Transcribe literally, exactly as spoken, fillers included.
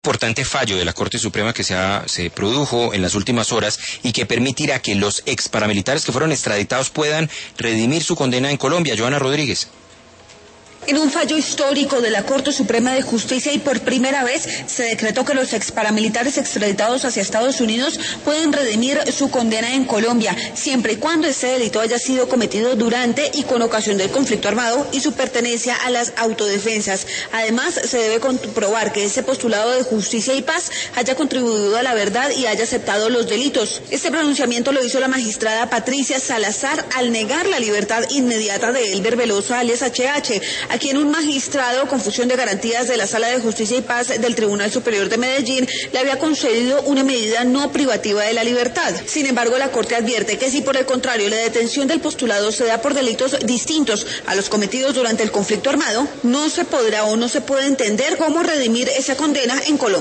importante fallo de la Corte Suprema que se, ha, se produjo en las últimas horas y que permitirá que los ex paramilitares que fueron extraditados puedan redimir su condena en Colombia. Joana Rodríguez. En un fallo histórico de la Corte Suprema de Justicia y por primera vez se decretó que los ex paramilitares extraditados hacia Estados Unidos pueden redimir su condena en Colombia, siempre y cuando este delito haya sido cometido durante y con ocasión del conflicto armado y su pertenencia a las autodefensas. Además, se debe comprobar que ese postulado de justicia y paz haya contribuido a la verdad y haya aceptado los delitos. Este pronunciamiento lo hizo la magistrada Patricia Salazar al negar la libertad inmediata de Elber Veloso alias H H, a quien un magistrado con función de garantías de la Sala de Justicia y Paz del Tribunal Superior de Medellín le había concedido una medida no privativa de la libertad. Sin embargo, la Corte advierte que si por el contrario la detención del postulado se da por delitos distintos a los cometidos durante el conflicto armado, no se podrá o no se puede entender cómo redimir esa condena en Colombia.